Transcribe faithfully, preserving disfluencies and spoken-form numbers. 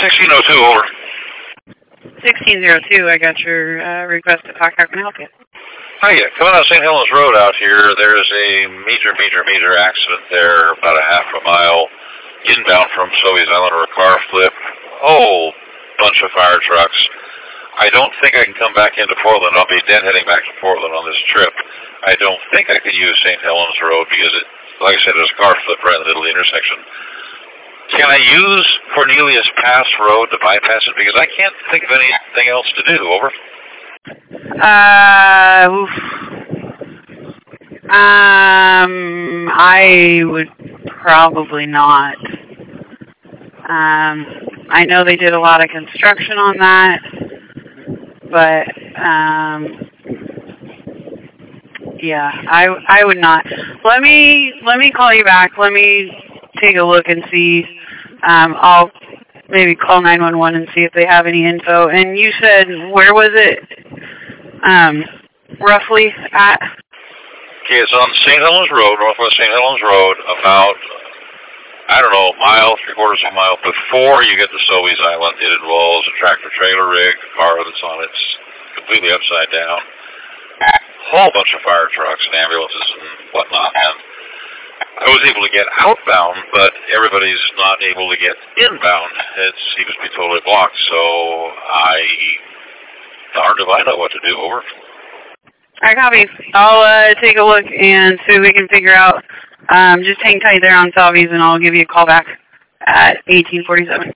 sixteen oh two, over. sixteen oh two, I got your uh, request to talk. How can I help you? Hiya, coming out Saint Helens Road out here, there's a major, major, major accident there, about a half a mile inbound from Soviet Island, or a car flip. Oh, bunch of fire trucks. I don't think I can come back into Portland. I'll be deadheading back to Portland on this trip. I don't think I can use Saint Helens Road because, it, like I said, there's a car flip right in the middle of the intersection. Can I use Cornelius Pass Road to bypass it? Because I can't think of anything else to do. Over. Uh, oof. Um, I would probably not. Um, I know they did a lot of construction on that, but um, yeah, I I would not. Let me let me call you back. Let me take a look and see. Um, I'll maybe call nine one one and see if they have any info. And you said, where was it um, roughly at? Okay, it's on Saint Helens Road, Northwest Saint Helens Road, about, I don't know, a mile, three quarters of a mile before you get to Soviet Island. It involves a tractor-trailer rig, a car that's on its completely upside down, a whole bunch of fire trucks and ambulances and whatnot. And I was able to get outbound, but everybody's not able to get inbound. It seems to be totally blocked, so I darned if I know what to do. Over. All right, copy. I'll uh, take a look and see what we can figure out. Um, just hang tight there on Salvies, and I'll give you a call back at eighteen forty-seven.